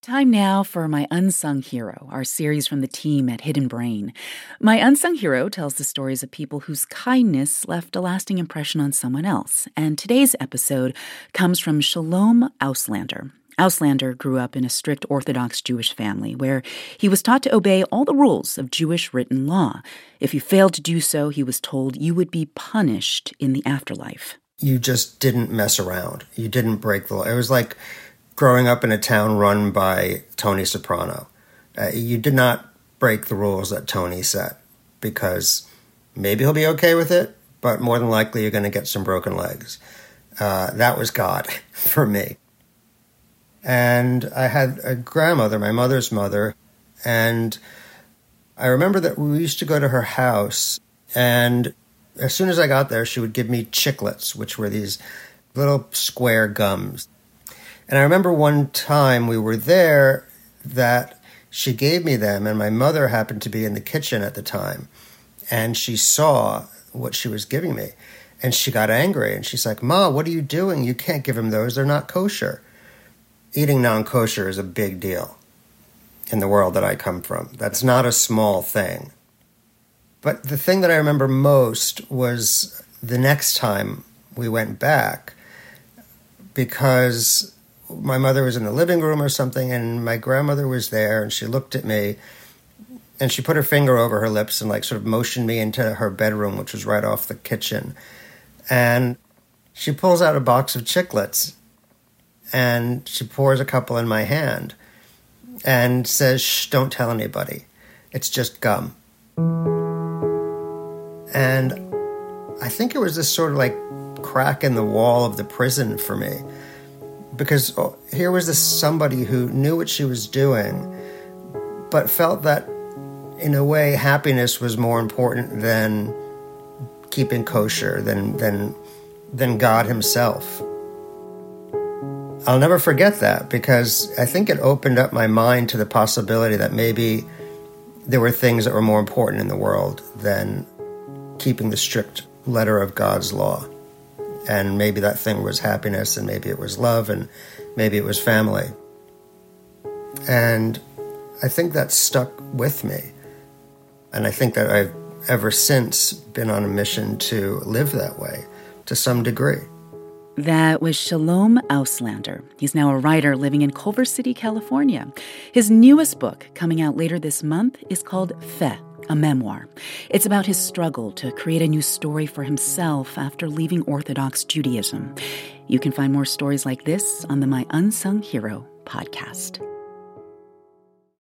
Time now for My Unsung Hero, our series from the team at Hidden Brain. My Unsung Hero tells the stories of people whose kindness left a lasting impression on someone else. And today's episode comes from Shalom Auslander. Auslander grew up in a strict Orthodox Jewish family where he was taught to obey all the rules of Jewish written law. If you failed to do so, he was told you would be punished in the afterlife. You just didn't mess around. You didn't break the law. It was like growing up in a town run by Tony Soprano. You did not break the rules that Tony set because maybe he'll be okay with it, but more than likely you're going to get some broken legs. That was God for me. And I had a grandmother, my mother's mother, and I remember that we used to go to her house, and as soon as I got there, she would give me chiclets, which were these little square gums. And I remember one time we were there that she gave me them, and my mother happened to be in the kitchen at the time, and she saw what she was giving me, and she got angry, and she's like, "Ma, what are you doing? You can't give him those. They're not kosher." Eating non-kosher is a big deal in the world that I come from. That's not a small thing. But the thing that I remember most was the next time we went back, because my mother was in the living room or something, and my grandmother was there, and she looked at me, and she put her finger over her lips and sort of motioned me into her bedroom, which was right off the kitchen. And she pulls out a box of chiclets, and she pours a couple in my hand and says, "Shh, don't tell anybody. It's just gum." And I think it was this sort of crack in the wall of the prison for me, because here was this somebody who knew what she was doing, but felt that, in a way, happiness was more important than keeping kosher, than God himself. I'll never forget that, because I think it opened up my mind to the possibility that maybe there were things that were more important in the world than keeping the strict letter of God's law. And maybe that thing was happiness, and maybe it was love, and maybe it was family. And I think that stuck with me. And I think that I've ever since been on a mission to live that way to some degree. That was Shalom Auslander. He's now a writer living in Culver City, California. His newest book, coming out later this month, is called Feh, a memoir. It's about his struggle to create a new story for himself after leaving Orthodox Judaism. You can find more stories like this on the My Unsung Hero podcast.